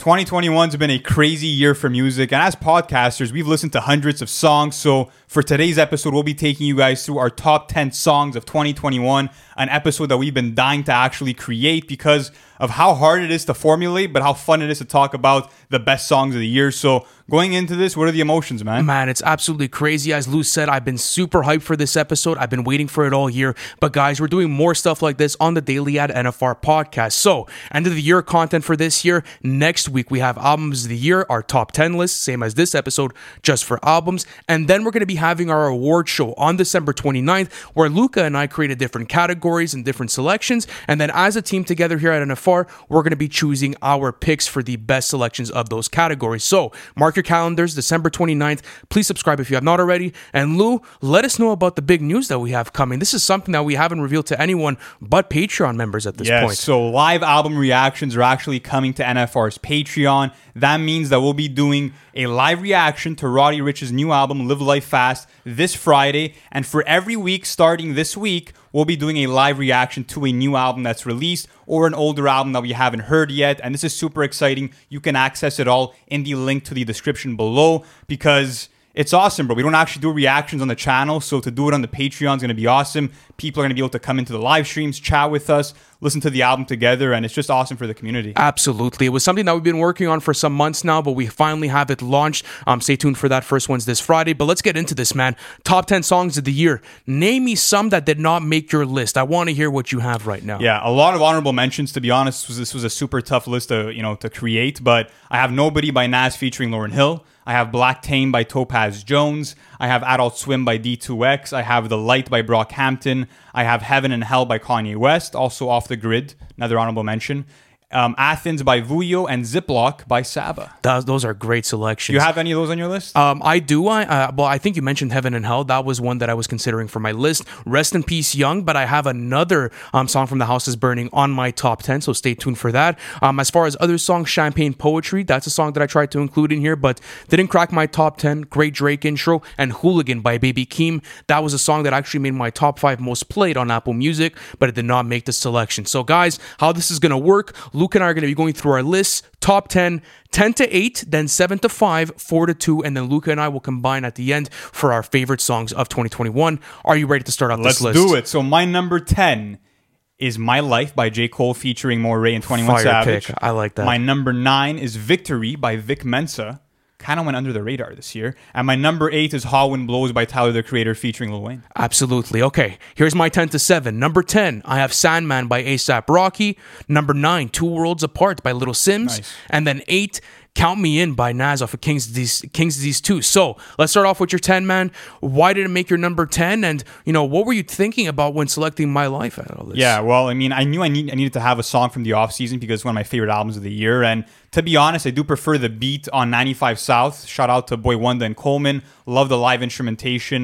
2021's been a crazy year for music, and as podcasters, we've listened to hundreds of songs. So for today's episode, we'll be taking you guys through our top 10 songs of 2021, an episode that we've been dying to actually create because of how hard it is to formulate, but how fun it is to talk about the best songs of the year. So going into this, what are the emotions, man? Man, it's absolutely crazy. As Lou said, I've been super hyped for this episode. I've been waiting for it all year. But guys, we're doing more stuff like this on the Daily Ad NFR podcast. So, end of the year content for this year. Next week, we have Albums of the Year, our top 10 list, same as this episode, just for albums. And then we're going to be having our award show on December 29th, where Luca and I created different categories and different selections. And then as a team together here at NFR, we're going to be choosing our picks for the best selections of those categories. So, mark your calendars, December 29th. Please subscribe if you have not already. And Lou, let us know about the big news that we have coming. This is something that we haven't revealed to anyone but Patreon members at this point. So live album reactions are actually coming to NFR's Patreon. That means that we'll be doing a live reaction to Roddy Ricch's new album, Live Life Fast, this Friday. And for every week starting this week, we'll be doing a live reaction to a new album that's released or an older album that we haven't heard yet. And this is super exciting. You can access it all in the link to the description below because it's awesome, bro. We don't actually do reactions on the channel, so to do it on the Patreon is going to be awesome. People are going to be able to come into the live streams, chat with us, listen to the album together, and it's just awesome for the community. Absolutely. It was something that we've been working on for some months now, but we finally have it launched. Stay tuned for that. First one's this Friday, but let's get into this, man. Top 10 songs of the year. Name me some that did not make your list. I want to hear what you have right now. Yeah, a lot of honorable mentions, to be honest. This was a super tough list to create, but I have Nobody by Nas featuring Lauryn Hill. I have Black Tame by Topaz Jones. I have Adult Swim by D2X. I have The Light by Brockhampton. I have Heaven and Hell by Kanye West, also Off the Grid, another honorable mention. Athens by Vuyo and Ziploc by Saba. Those are great selections. Do you have any of those on your list? I do. I think you mentioned Heaven and Hell. That was one that I was considering for my list. Rest in Peace Young, but I have another song from The House is Burning on my top 10, so stay tuned for that. As far as other songs, Champagne Poetry, that's a song that I tried to include in here, but didn't crack my top 10. Great Drake intro. And Hooligan by Baby Keem. That was a song that actually made my top 5 most played on Apple Music, but it did not make the selection. So guys, how this is going to work, Luke and I are going to be going through our lists, top 10, 10 to 8, then 7 to 5, 4 to 2, and then Luca and I will combine at the end for our favorite songs of 2021. Are you ready to start out this list? Let's do it. So my number 10 is My Life by J. Cole featuring Morray and 21 Fire Savage. Pick. I like that. My number 9 is Victory by Vic Mensa. Kind of went under the radar this year. And my number 8 is How Wind Blows by Tyler, the Creator, featuring Lil Wayne. Absolutely. Okay, here's my 10 to 7. Number 10, I have Sandman by A$AP Rocky. Number 9, Two Worlds Apart by Little Sims. Nice. And then 8, Count Me In by Nas off of King's Disease 2. So let's start off with your 10, man. Why did it make your number 10? And, what were you thinking about when selecting My Life out of all this? Yeah, well, I mean, I knew I needed to have a song from the offseason because it's one of my favorite albums of the year. And to be honest, I do prefer the beat on 95 South. Shout out to Boy Wonder and Coleman. Love the live instrumentation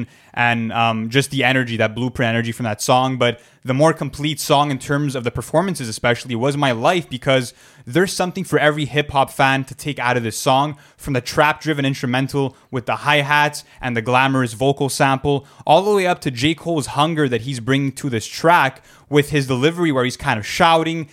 and just the energy, that blueprint energy from that song. But the more complete song in terms of the performances especially was My Life, because there's something for every hip-hop fan to take out of this song, from the trap-driven instrumental with the hi-hats and the glamorous vocal sample, all the way up to J. Cole's hunger that he's bringing to this track with his delivery where he's kind of shouting.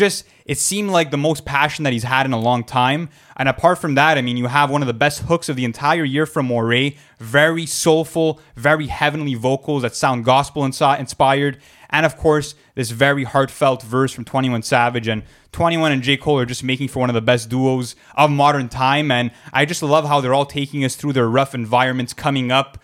It seemed like the most passion that he's had in a long time. And apart from that, I mean, you have one of the best hooks of the entire year from Morray. Very soulful, very heavenly vocals that sound gospel inspired. And of course, this very heartfelt verse from 21 Savage. And 21 and J. Cole are just making for one of the best duos of modern time. And I just love how they're all taking us through their rough environments coming up,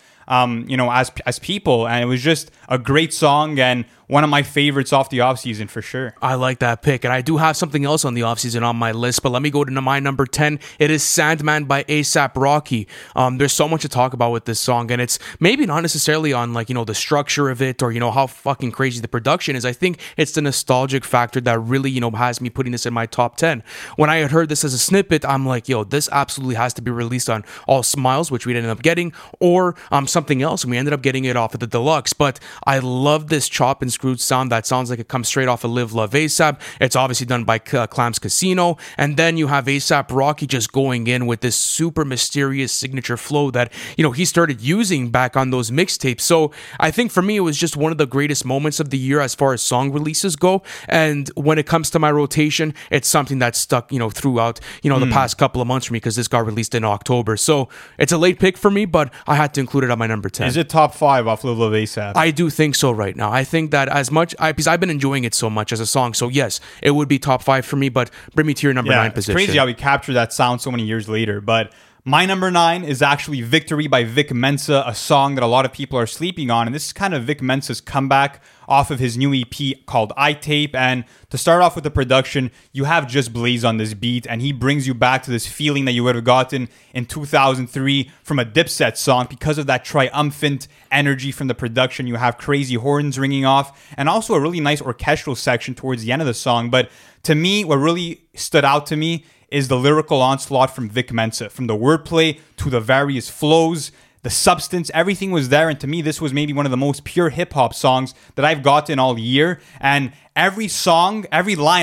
as people. And it was just a great song and one of my favorites off the offseason for sure. I like that pick. And I do have something else on the offseason on my list, but let me go to my number 10. It is Sandman by A$AP Rocky. There's so much to talk about with this song, and it's maybe not necessarily on the structure of it or, how fucking crazy the production is. I think it's the nostalgic factor that really, has me putting this in my top 10. When I had heard this as a snippet, I'm like, this absolutely has to be released on All Smiles, which we ended up getting, or something else, and we ended up getting it off of the deluxe. But I love this chop and screwed sound that sounds like it comes straight off of Live Love ASAP. It's obviously done by Clams Casino. And then you have ASAP Rocky just going in with this super mysterious signature flow that, he started using back on those mixtapes. So I think for me, it was just one of the greatest moments of the year as far as song releases go. And when it comes to my rotation, it's something that's stuck, throughout, the past couple of months for me, because this got released in October. So it's a late pick for me, but I had to include it on my number 10. Is it top 5 off Live Love ASAP? I do think so right now. I think that because I've been enjoying it so much as a song. So yes, it would be top 5 for me, but bring me to your number 9 position. It's crazy how we captured that sound so many years later. But my number 9 is actually Victory by Vic Mensa, a song that a lot of people are sleeping on. And this is kind of Vic Mensa's comeback off of his new EP called I-Tape. And to start off with the production, you have Just Blaze on this beat, and he brings you back to this feeling that you would have gotten in 2003 from a Dipset song because of that triumphant energy from the production. You have crazy horns ringing off, and also a really nice orchestral section towards the end of the song. But to me, what really stood out to me is the lyrical onslaught from Vic Mensa, from the wordplay to the various flows, the substance, everything was there. And to me, this was maybe one of the most pure hip hop songs that I've gotten all year. And every line,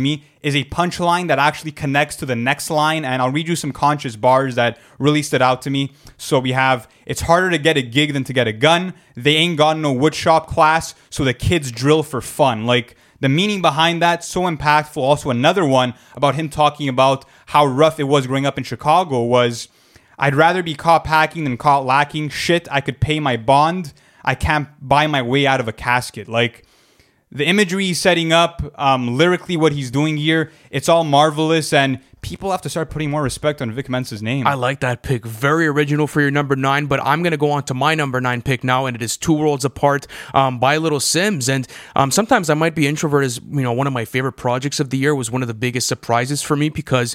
is a punchline that actually connects to the next line. And I'll read you some conscious bars that really stood out to me. So we have, it's harder to get a gig than to get a gun. They ain't got no woodshop class, so the kids drill for fun. Like, the meaning behind that, so impactful. Also, another one about him talking about how rough it was growing up in Chicago was, I'd rather be caught packing than caught lacking. Shit, I could pay my bond. I can't buy my way out of a casket. Like, the imagery he's setting up, lyrically what he's doing here, it's all marvelous, and people have to start putting more respect on Vic Mensa's name. I like that pick. Very original for your number 9, but I'm going to go on to my number 9 pick now, and it is Two Worlds Apart by Little Sims. And sometimes I might be introvert as, one of my favorite projects of the year, was one of the biggest surprises for me because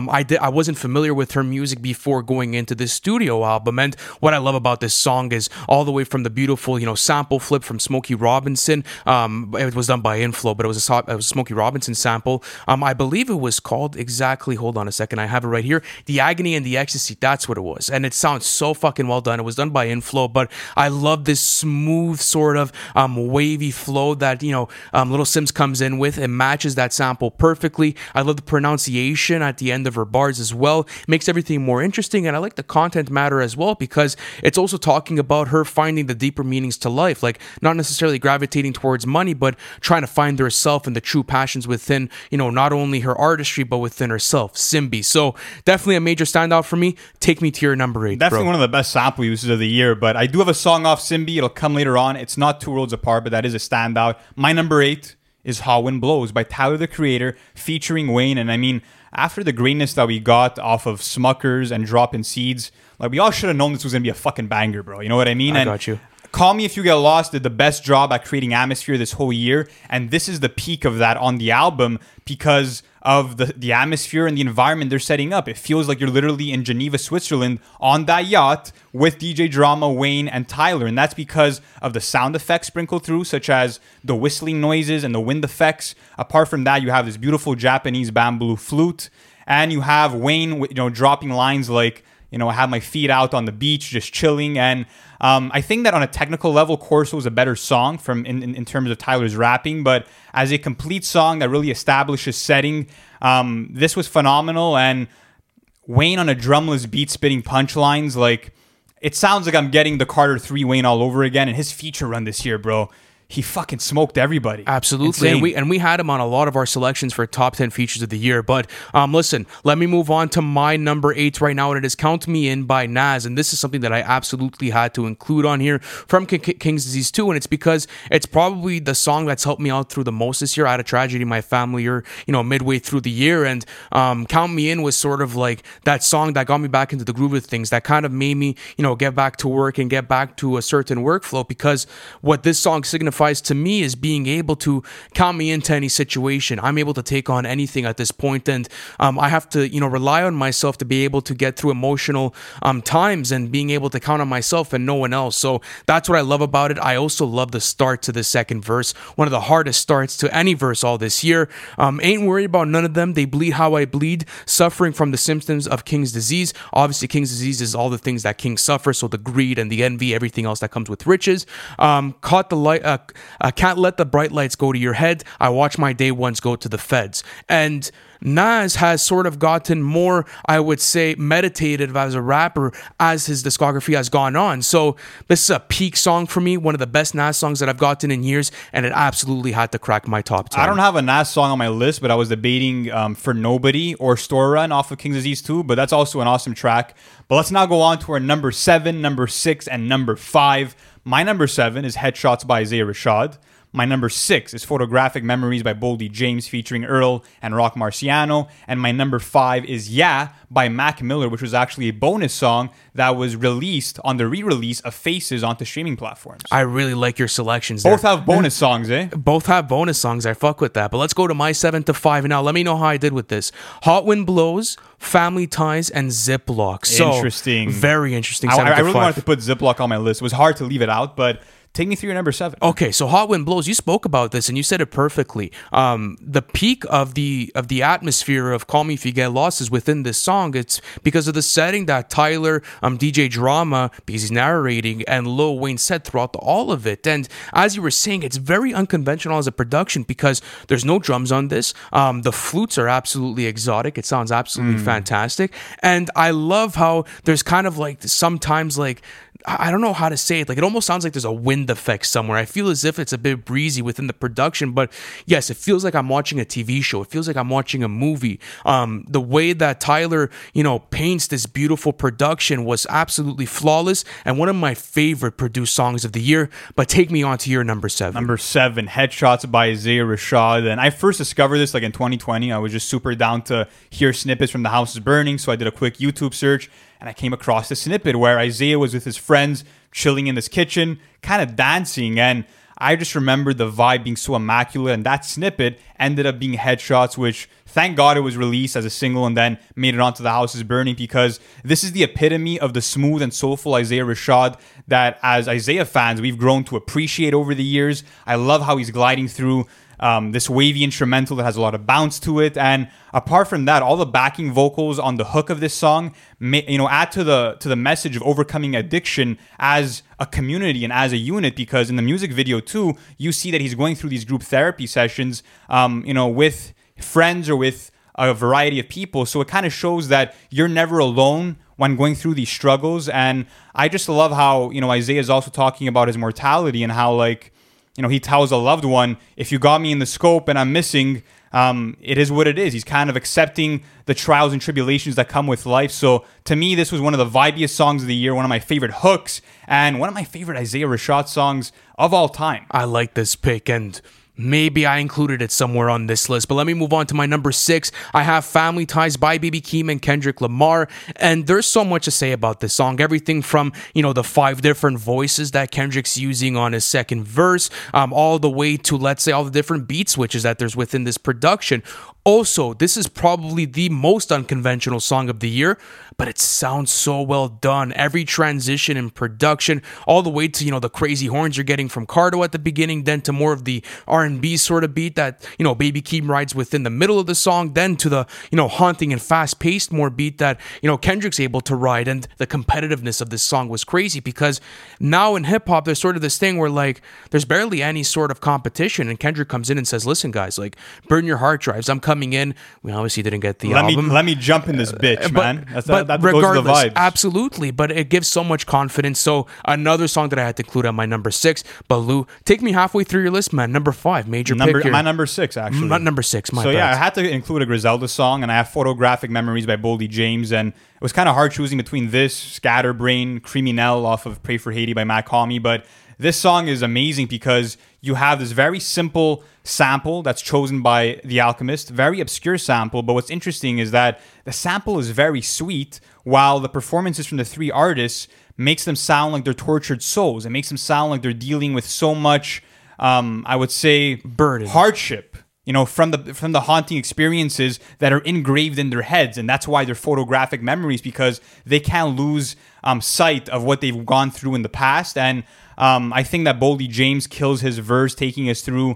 I wasn't familiar with her music before going into this studio album. And what I love about this song is all the way from the beautiful, sample flip from Smokey Robinson. It was done by Inflow, but it was a Smokey Robinson sample. I believe it was called exactly, hold on a second, I have it right here, The Agony and the Ecstasy. That's what it was, and it sounds so fucking well done. It was done by Inflow, but I love this smooth sort of wavy flow that Little Sims comes in with. It matches that sample perfectly. I love the pronunciation at the end of her bars as well. It makes everything more interesting, and I like the content matter as well, because it's also talking about her finding the deeper meanings to life, like not necessarily gravitating towards money, but trying to find herself and the true passions within not only her artistry but within herself. Simbi. So definitely a major standout for me. Take me to your number 8. Definitely one of the best sample uses of the year, but I do have a song off Simbi. It'll come later on. It's not Two Worlds Apart, but that is a standout. My number 8 is How Wind Blows by Tyler, the Creator, featuring Wayne. And I mean, after the greatness that we got off of Smuckers and Dropping Seeds, like, we all should have known this was going to be a fucking banger, bro. You know what I mean? I got you. Call Me If You Get Lost did the best job at creating atmosphere this whole year, and this is the peak of that on the album because of the atmosphere and the environment they're setting up. It feels like you're literally in Geneva, Switzerland on that yacht with DJ Drama, Wayne, and Tyler, and that's because of the sound effects sprinkled through, such as the whistling noises and the wind effects. Apart from that, you have this beautiful Japanese bamboo flute, and you have Wayne, dropping lines like, I have my feet out on the beach, just chilling. And I think that on a technical level, Corso is a better song in terms of Tyler's rapping. But as a complete song that really establishes setting, this was phenomenal. And Wayne on a drumless beat spitting punchlines, like, it sounds like I'm getting the Carter 3 Wayne all over again. And his feature run this year, bro, he fucking smoked everybody. Absolutely. And we had him on a lot of our selections for top 10 features of the year. But listen, let me move on to my number 8 right now, and it is Count Me In by Nas. And this is something that I absolutely had to include on here from King's Disease 2. And it's because it's probably the song that's helped me out through the most this year. I had a tragedy in my family midway through the year. And Count Me In was sort of like that song that got me back into the groove of things, that kind of made me, get back to work and get back to a certain workflow, because what this song signifies to me is being able to count me into any situation. I'm able to take on anything at this point, and I have to rely on myself to be able to get through emotional times, and being able to count on myself and no one else. So that's what I love about it. I also love the start to the second verse, one of the hardest starts to any verse all this year. Ain't worried about none of them, they bleed how I bleed, suffering from the symptoms of King's disease. Obviously King's disease is all the things that kings suffer, so the greed and the envy, everything else that comes with riches. Caught the light Can't let the bright lights go to your head. I watch my day ones go to the feds. And Nas has sort of gotten more, I would say, meditative as a rapper as his discography has gone on. So this is a peak song for me, one of the best Nas songs that I've gotten in years, and it absolutely had to crack my top 10. I don't have a Nas song on my list, but I was debating For Nobody or Store Run off of King's Disease 2, but that's also an awesome track. But let's now go on to our number 7, number 6, and number 5. My number 7 is Headshots by Isaiah Rashad. My number 6 is Photographic Memories by Boldy James featuring Earl and Rock Marciano. And my number 5 is Yeah by Mac Miller, which was actually a bonus song that was released on the re-release of Faces onto streaming platforms. I really like your selections there. Both have bonus songs, eh? Both have bonus songs. I fuck with that. But let's go to my 7 to 5. And now let me know how I did with this. Hot Wind Blows, Family Ties, and Ziploc. So, interesting. Very interesting. I really wanted to put Ziploc on my list. It was hard to leave it out, but take me through your number 7. Okay, so Hot Wind Blows, you spoke about this and you said it perfectly. The peak of the atmosphere of Call Me If You Get Lost is within this song. It's because of the setting that Tyler, DJ Drama, because he's narrating, and Lil Wayne set throughout all of it. And as you were saying, it's very unconventional as a production because there's no drums on this. The flutes are absolutely exotic. It sounds absolutely fantastic. And I love how there's kind of like sometimes like, I don't know how to say it. Like, it almost sounds like there's a wind effect somewhere. I feel as if it's a bit breezy within the production, but yes, it feels like I'm watching a TV show. It feels like I'm watching a movie. The way that Tyler, paints this beautiful production was absolutely flawless and one of my favorite produced songs of the year. But take me on to your number 7. Number 7, Headshots by Isaiah Rashad. And I first discovered this like in 2020. I was just super down to hear snippets from The House is Burning, so I did a quick YouTube search. And I came across a snippet where Isaiah was with his friends chilling in this kitchen, kind of dancing. And I just remembered the vibe being so immaculate. And that snippet ended up being Headshots, which thank God it was released as a single and then made it onto The House is Burning, because this is the epitome of the smooth and soulful Isaiah Rashad that as Isaiah fans, we've grown to appreciate over the years. I love how he's gliding through this wavy instrumental that has a lot of bounce to it, and apart from that, all the backing vocals on the hook of this song, add to the message of overcoming addiction as a community and as a unit. Because in the music video too, you see that he's going through these group therapy sessions, with friends or with a variety of people. So it kind of shows that you're never alone when going through these struggles. And I just love how Isaiah is also talking about his mortality and how he tells a loved one, if you got me in the scope and I'm missing, it is what it is. He's kind of accepting the trials and tribulations that come with life. So to me, this was one of the vibiest songs of the year, one of my favorite hooks, and one of my favorite Isaiah Rashad songs of all time. I like this pick, and maybe I included it somewhere on this list, but let me move on to my number 6. I have Family Ties by Baby Keem and Kendrick Lamar, and there's so much to say about this song. Everything from, the 5 different voices that Kendrick's using on his second verse, all the way to, let's say, all the different beat switches that there's within this production. Also, this is probably the most unconventional song of the year, but it sounds so well done. Every transition in production, all the way to, the crazy horns you're getting from Cardo at the beginning, then to more of the R&B sort of beat that, Baby Keem rides within the middle of the song, then to the, haunting and fast-paced more beat that, Kendrick's able to ride. And the competitiveness of this song was crazy because now in hip-hop, there's sort of this thing where, like, there's barely any sort of competition, and Kendrick comes in and says, listen, guys, like, burn your hard drives. I'm coming in. We obviously didn't get the album. Let me jump in this bitch, man. That regardless, goes to the vibes. Absolutely. But it gives so much confidence. So another song that I had to include on my number 6. But Lou, take me halfway through your list, man. Number 5, major pick here. My number 6, actually. Not number 6, my bad. Yeah, I had to include a Griselda song, and I have Photographic Memories by Boldy James, and it was kind of hard choosing between this, Scatterbrain, Criminel off of Pray for Haiti by Matt Comey, but this song is amazing because you have this very simple sample that's chosen by The Alchemist, very obscure sample, but what's interesting is that the sample is very sweet, while the performances from the 3 artists makes them sound like they're tortured souls. It makes them sound like they're dealing with so much, I would say, burden, hardship, from the haunting experiences that are engraved in their heads. And that's why they're photographic memories, because they can't lose sight of what they've gone through in the past. And I think that Boldy James kills his verse, taking us through,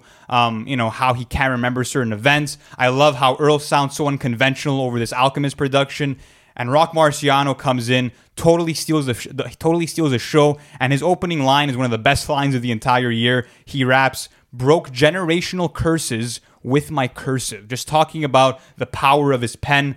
how he can't remember certain events. I love how Earl sounds so unconventional over this Alchemist production. and Rock Marciano comes in, totally steals the show, and his opening line is one of the best lines of the entire year. He raps, "Broke generational curses with my cursive," just talking about the power of his pen.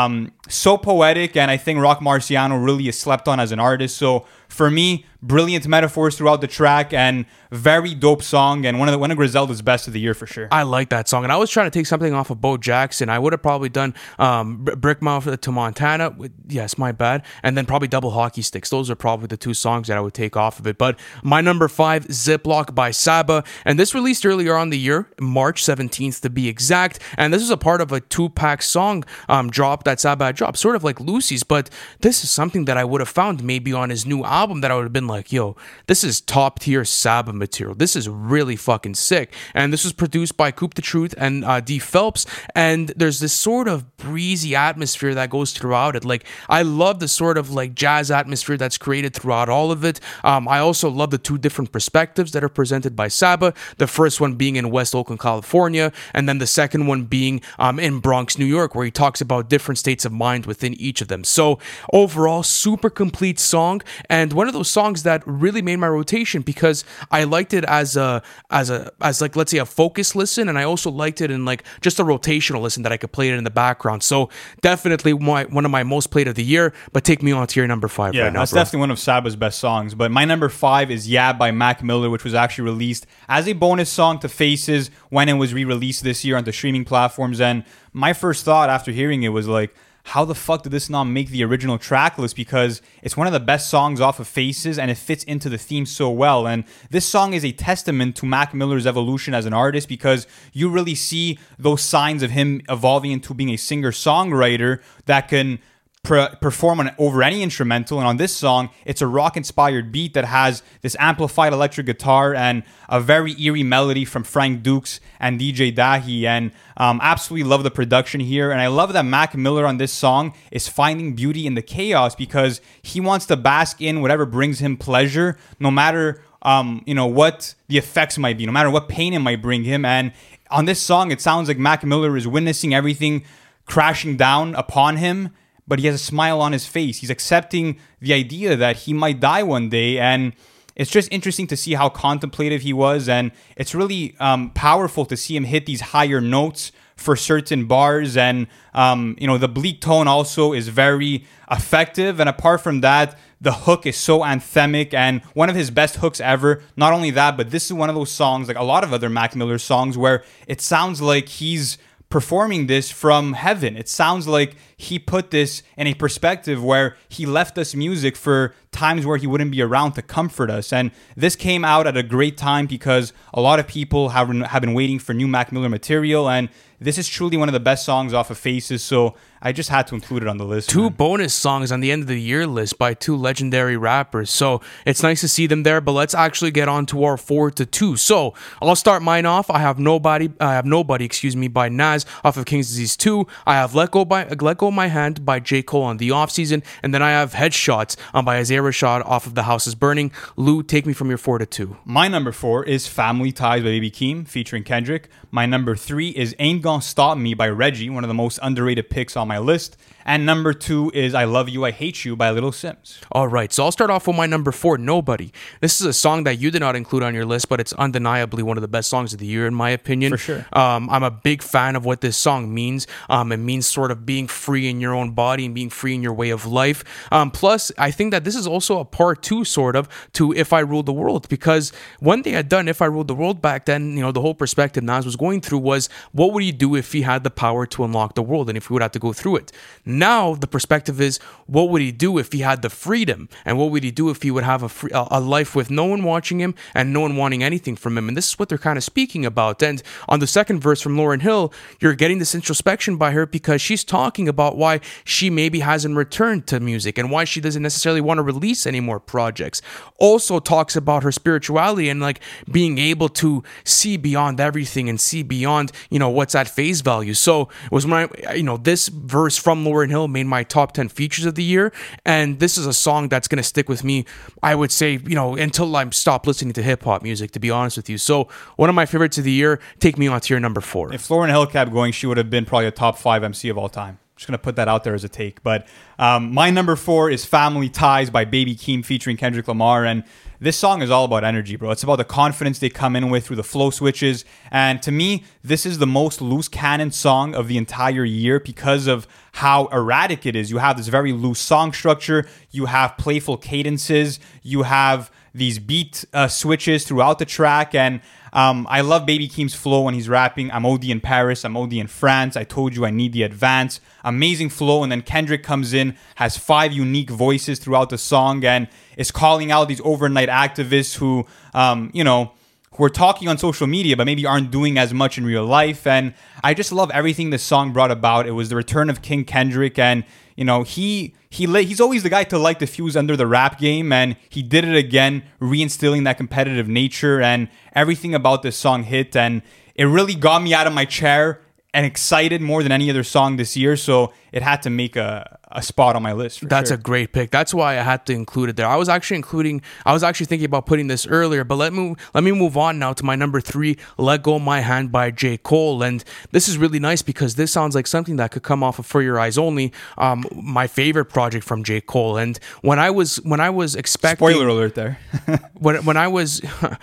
So poetic, and I think Rock Marciano really is slept on as an artist. So for me, brilliant metaphors throughout the track, and very dope song, and one of Griselda's best of the year for sure. I like that song, and I was trying to take something off of Bo Jackson. I would have probably done Brickmouth to Montana. Yes, my bad. And then probably Double Hockey Sticks. Those are probably the two songs that I would take off of it. But my number 5, Ziploc by Saba, and this released earlier on the year, March 17th to be exact. And this is a part of a 2-pack song drop that Saba had dropped, sort of like Lucy's. But this is something that I would have found maybe on his new album that I would have been like, yo, this is top tier Saba material. This is really fucking sick. And this was produced by Coop the Truth and D Phelps. And there's this sort of breezy atmosphere that goes throughout it. Like, I love the sort of like jazz atmosphere that's created throughout all of it. I also love the 2 different perspectives that are presented by Saba. The first one being in West Oakland, California, and then the second one being in Bronx, New York, where he talks about different states of mind within each of them. So overall, super complete song, and one of those songs that really made my rotation because I liked it as like, let's say, a focus listen, and I also liked it in like just a rotational listen that I could play it in the background. So definitely one of my most played of the year. But take me on to your number 5 right now, that's bro. definitely one of Saba's best songs. But my number 5 is "Yeah" by Mac Miller, which was actually released as a bonus song to Faces when it was re-released this year on the streaming platforms. And my first thought after hearing it was like, how the fuck did this not make the original track list? Because it's one of the best songs off of Faces, and it fits into the theme so well. And this song is a testament to Mac Miller's evolution as an artist, because you really see those signs of him evolving into being a singer-songwriter that can perform over any instrumental. And on this song, it's a rock-inspired beat that has this amplified electric guitar and a very eerie melody from Frank Dukes and DJ Dahi. And absolutely love the production here. And I love that Mac Miller on this song is finding beauty in the chaos, because he wants to bask in whatever brings him pleasure, no matter what the effects might be, no matter what pain it might bring him. And on this song, it sounds like Mac Miller is witnessing everything crashing down upon him, but he has a smile on his face. He's accepting the idea that he might die one day. And it's just interesting to see how contemplative he was. And it's really powerful to see him hit these higher notes for certain bars. And, the bleak tone also is very effective. And apart from that, the hook is so anthemic and one of his best hooks ever. Not only that, but this is one of those songs, like a lot of other Mac Miller songs, where it sounds like he's performing this from heaven. It sounds like he put this in a perspective where he left us music for times where he wouldn't be around to comfort us. And this came out at a great time because a lot of people have been waiting for new Mac Miller material, and this is truly one of the best songs off of Faces, so I just had to include it on the list. 2 bonus songs on the end of the year list by 2 legendary rappers, so it's nice to see them there. But let's actually get on to our 4 to 2. So I'll start mine off. I have Nobody by Nas off of King's Disease 2. I have Let Go My Hand by J. Cole on The Off Season, and then I have Headshots by Isaiah Rashad off of The House Is Burning. Lou, take me from your 4 to 2. My number 4 is Family Ties by Baby Keem featuring Kendrick. My number 3 is Ain't Gonna Stop Me by Reggie, one of the most underrated picks on my list. And number 2 is I Love You, I Hate You by Little Sims. All right, so I'll start off with my number 4, Nobody. This is a song that you did not include on your list, but it's undeniably one of the best songs of the year, in my opinion. For sure. I'm a big fan of what this song means. It means sort of being free in your own body and being free in your way of life. Plus, I think that this is also a part 2, sort of, to If I Ruled the World, because when they had done If I Ruled the World back then, the whole perspective Nas was going through was, what would he do if he had the power to unlock the world and if he would have to go through it? Now, the perspective is, what would he do if he had the freedom? And what would he do if he would have a life with no one watching him and no one wanting anything from him? And this is what they're kind of speaking about. And on the second verse from Lauryn Hill, you're getting this introspection by her because she's talking about why she maybe hasn't returned to music and why she doesn't necessarily want to release any more projects. Also talks about her spirituality and like being able to see beyond everything and see beyond, what's at face value. So it was this verse from Lauryn Hill made my top 10 features of the year. And this is a song that's going to stick with me, I would say, until I stop listening to hip hop music, to be honest with you. So one of my favorites of the year. Take me on to your number 4. If Lauryn Hill kept going, she would have been probably a top 5 MC of all time. Just going to put that out there as a take. But my number 4 is Family Ties by Baby Keem featuring Kendrick Lamar. And this song is all about energy, bro. It's about the confidence they come in with through the flow switches. And to me, this is the most loose cannon song of the entire year because of how erratic it is. You have this very loose song structure. You have playful cadences. You have these beat switches throughout the track. And I love Baby Keem's flow when he's rapping. I'm OD in Paris. I'm OD in France. I told you I need the advance. Amazing flow. And then Kendrick comes in, has 5 unique voices throughout the song, and is calling out these overnight activists who, who are talking on social media, but maybe aren't doing as much in real life. And I just love everything this song brought about. It was the return of King Kendrick, and he's always the guy to light the fuse under the rap game, and he did it again, reinstilling that competitive nature, and everything about this song hit, and it really got me out of my chair and excited more than any other song this year, so it had to make a spot on my list. That's a great pick. That's why I had to include it there. I was actually thinking about putting this earlier, but let me move on now to my number 3, Let Go My Hand by J. Cole. And this is really nice because this sounds like something that could come off of For Your Eyes Only, my favorite project from J. Cole. And when I was expecting, spoiler alert there. when I was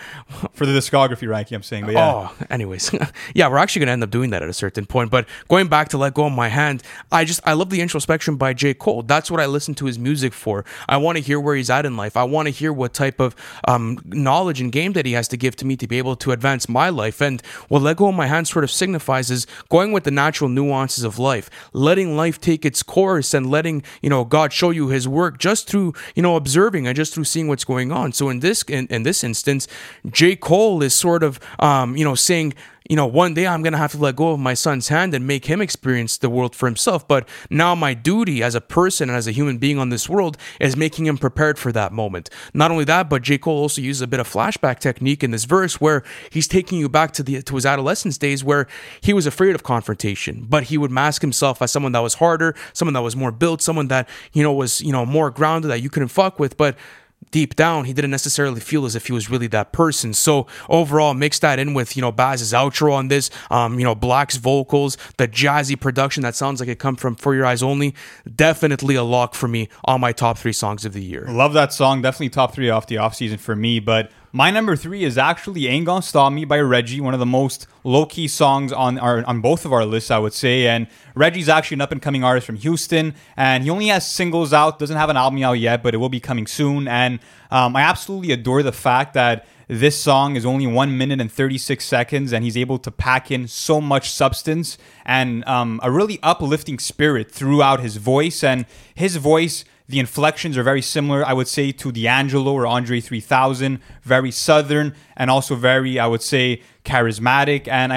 for the discography ranking, I'm saying, but yeah. Oh, anyways, yeah, we're actually gonna end up doing that at a certain point. But going back to Let Go of My Hand, I love the introspection by J. Cole. That's what I listen to his music for. I want to hear where he's at in life. I want to hear what type of knowledge and game that he has to give to me to be able to advance my life. And what Let Go of My Hand sort of signifies is going with the natural nuances of life, letting life take its course, and letting God show you His work just through observing and just through seeing what's going on. So in this instance, J. Cole is sort of saying, one day I'm going to have to let go of my son's hand and make him experience the world for himself. But now my duty as a person and as a human being on this world is making him prepared for that moment. Not only that, but J. Cole also uses a bit of flashback technique in this verse where he's taking you back to his adolescence days where he was afraid of confrontation, but he would mask himself as someone that was harder, someone that was more built, someone that, was, more grounded that you couldn't fuck with. But deep down, he didn't necessarily feel as if he was really that person. So overall, mix that in with, Baz's outro on this, Black's vocals, the jazzy production that sounds like it come from For Your Eyes Only. Definitely a lock for me on my top 3 songs of the year. Love that song. Definitely top 3 off the offseason for me. But my number 3 is actually Ain't Gonna Stop Me by Reggie, one of the most low-key songs on both of our lists, I would say. And Reggie's actually an up-and-coming artist from Houston, and he only has singles out, doesn't have an album out yet, but it will be coming soon. And I absolutely adore the fact that this song is only 1 minute and 36 seconds, and he's able to pack in so much substance and a really uplifting spirit throughout his voice. And his voice, the inflections are very similar, I would say, to D'Angelo or Andre 3000. Very southern and also very, I would say, charismatic. And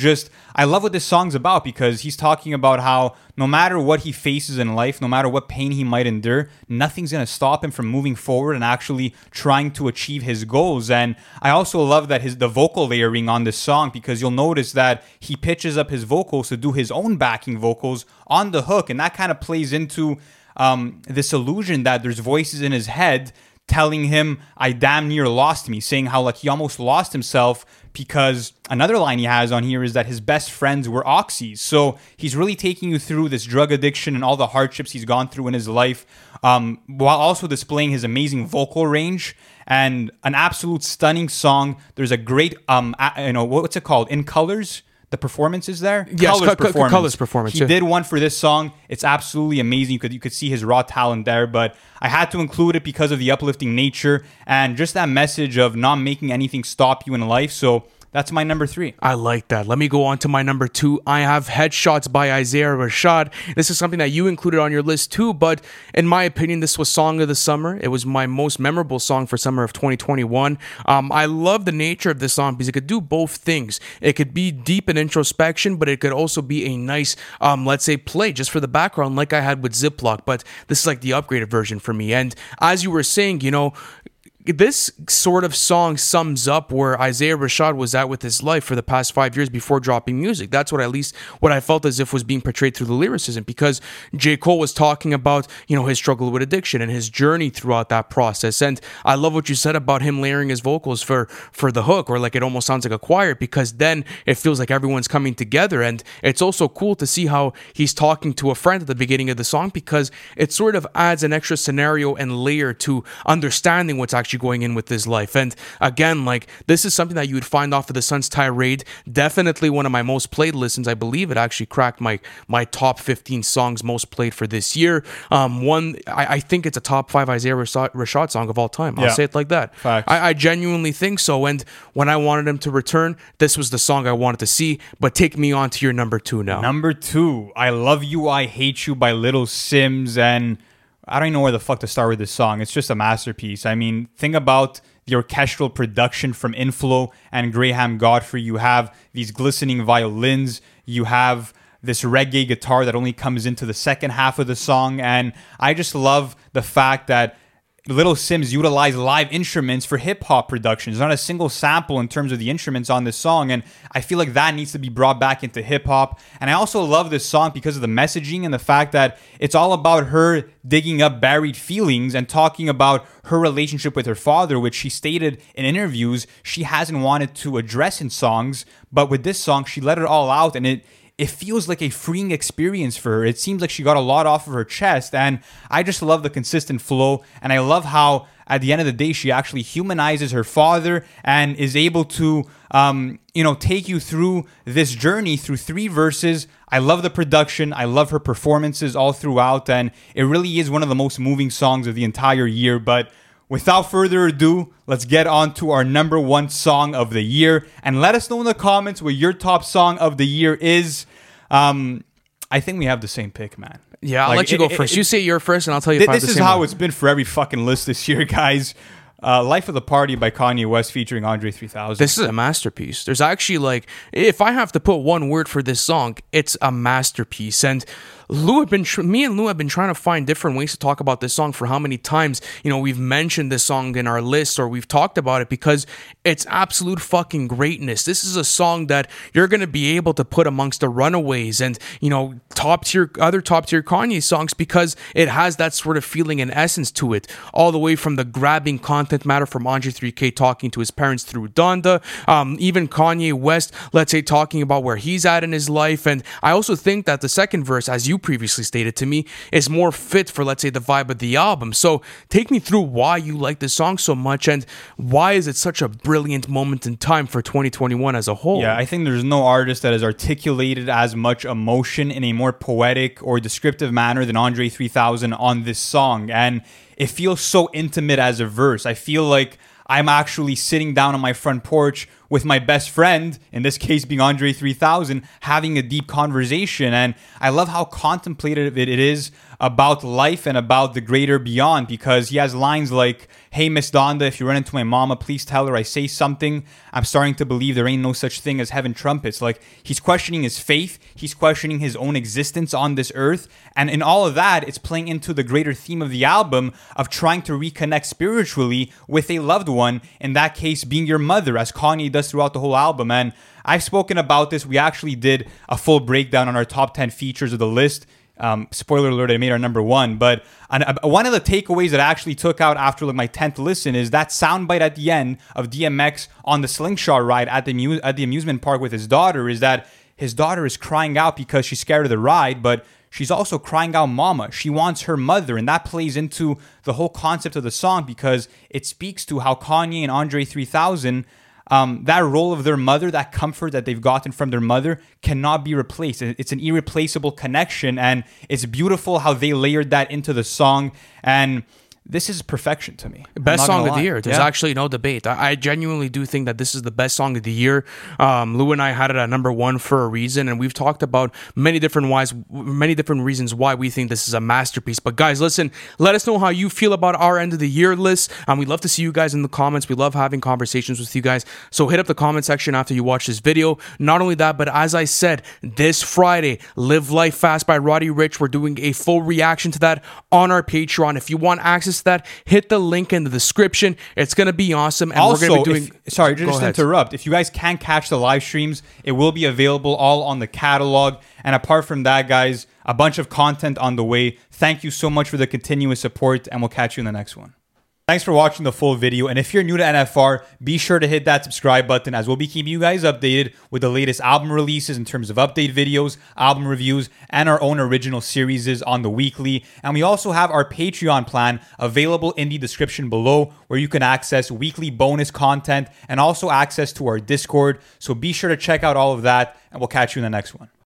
I love what this song's about because he's talking about how no matter what he faces in life, no matter what pain he might endure, nothing's going to stop him from moving forward and actually trying to achieve his goals. And I also love that the vocal layering on this song, because you'll notice that he pitches up his vocals to do his own backing vocals on the hook. And that kind of plays into this illusion that there's voices in his head telling him, I damn near lost me, saying how he almost lost himself, because another line he has on here is that his best friends were oxys. So he's really taking you through this drug addiction and all the hardships he's gone through in his life, while also displaying his amazing vocal range and an absolute stunning song. There's a great, what's it called? In Colors? The performance is there? Yes, Colors performance. He did one for this song. It's absolutely amazing. You could see his raw talent there, but I had to include it because of the uplifting nature and just that message of not making anything stop you in life. So that's my number 3. I like that. Let me go on to my number 2. I have Headshots by Isaiah Rashad. This is something that you included on your list too, but in my opinion, this was Song of the Summer. It was my most memorable song for summer of 2021. I love the nature of this song because it could do both things. It could be deep in introspection, but it could also be a nice, let's say, play just for the background like I had with Ziploc, but this is like the upgraded version for me. And as you were saying, this sort of song sums up where Isaiah Rashad was at with his life for the past 5 years before dropping music. That's what what I felt as if was being portrayed through the lyricism, because J. Cole was talking about, his struggle with addiction and his journey throughout that process. And I love what you said about him layering his vocals for the hook, or like it almost sounds like a choir, because then it feels like everyone's coming together. And it's also cool to see how he's talking to a friend at the beginning of the song, because it sort of adds an extra scenario and layer to understanding what's actually going in with his life. And again, like, this is something that you would find off of the Sun's Tirade. Definitely one of my most played listens. I believe it actually cracked my top 15 songs most played for this year. I think it's a top 5 Isaiah Rashad song of all time. I'll say it like that. I genuinely think so. And when I wanted him to return, this was the song I wanted to see. But take me on to your number 2 now. Number 2, I Love You, I Hate You by Little Sims. And I don't even know where the fuck to start with this song. It's just a masterpiece. I mean, think about the orchestral production from Inflo and Graham Godfrey. You have these glistening violins. You have this reggae guitar that only comes into the second half of the song. And I just love the fact that Little Sims utilize live instruments for hip-hop production. There's not a single sample in terms of the instruments on this song, and I feel like that needs to be brought back into hip-hop. And I also love this song because of the messaging and the fact that it's all about her digging up buried feelings and talking about her relationship with her father, which she stated in interviews she hasn't wanted to address in songs. But with this song, she let it all out, and it feels like a freeing experience for her. It seems like she got a lot off of her chest, and I just love the consistent flow, and I love how at the end of the day she actually humanizes her father and is able to take you through this journey through 3 verses. I love the production. I love her performances all throughout, and it really is one of the most moving songs of the entire year. But without further ado, let's get on to our number 1 song of the year. And let us know in the comments what your top song of the year is. I think we have the same pick, man. Yeah, I'll let you go first. You say you're first, and I'll tell you if I have the same This is how one. it's been for every fucking list this year, guys. Life of the Party by Kanye West featuring Andre 3000. This is a masterpiece. There's actually, if I have to put one word for this song, it's a masterpiece. And me and Lou have been trying to find different ways to talk about this song for how many times, we've mentioned this song in our list or we've talked about it, because it's absolute fucking greatness. This is a song that you're going to be able to put amongst the Runaways and, other top tier Kanye songs, because it has that sort of feeling and essence to it, all the way from the grabbing content matter from Andre 3K talking to his parents through Donda, even Kanye West, let's say, talking about where he's at in his life. And I also think that the second verse, as you previously stated to me, is more fit for, let's say, the vibe of the album. So take me through why you like this song so much, and why is it such a brilliant moment in time for 2021 as a whole? Yeah, I think there's no artist that has articulated as much emotion in a more poetic or descriptive manner than Andre 3000 on this song. And it feels so intimate as a verse. I feel like I'm actually sitting down on my front porch with my best friend, in this case being Andre 3000, having a deep conversation. And I love how contemplative it is about life and about the greater beyond, because he has lines like, "Hey, Miss Donda, if you run into my mama, please tell her I say something. I'm starting to believe there ain't no such thing as heaven trumpets." Like, he's questioning his faith. He's questioning his own existence on this earth. And in all of that, it's playing into the greater theme of the album of trying to reconnect spiritually with a loved one, in that case being your mother, as Kanye does throughout the whole album. And I've spoken about this. We actually did a full breakdown on our top 10 features of the list. Spoiler alert, I made our number 1. But one of the takeaways that I actually took out after my 10th listen is that soundbite at the end of DMX on the slingshot ride at the amusement park with his daughter, is that his daughter is crying out because she's scared of the ride, but she's also crying out mama. She wants her mother, and that plays into the whole concept of the song, because it speaks to how Kanye and Andre 3000, that role of their mother, that comfort that they've gotten from their mother, cannot be replaced. It's an irreplaceable connection, and it's beautiful how they layered that into the song. And this is perfection to me. Best song of the year. There's actually no debate. I genuinely do think that this is the best song of the year. Lou and I had it at number 1 for a reason, and we've talked about many different reasons why we think this is a masterpiece. But guys, listen, let us know how you feel about our end of the year list. We'd love to see you guys in the comments. We love having conversations with you guys. So hit up the comment section after you watch this video. Not only that, but as I said, this Friday, Live Life Fast by Roddy Ricch. We're doing a full reaction to that on our Patreon. If you want access missed that, hit the link in the description. It's going to be awesome. And Also, we're going to be doing... sorry, just to interrupt. If you guys can't catch the live streams, it will be available all on the catalog. And apart from that, guys, a bunch of content on the way. Thank you so much for the continuous support, and we'll catch you in the next one. Thanks for watching the full video, and if you're new to NFR, be sure to hit that subscribe button, as we'll be keeping you guys updated with the latest album releases in terms of update videos, album reviews, and our own original series on the weekly. And we also have our Patreon plan available in the description below, where you can access weekly bonus content and also access to our Discord. So be sure to check out all of that, and we'll catch you in the next one.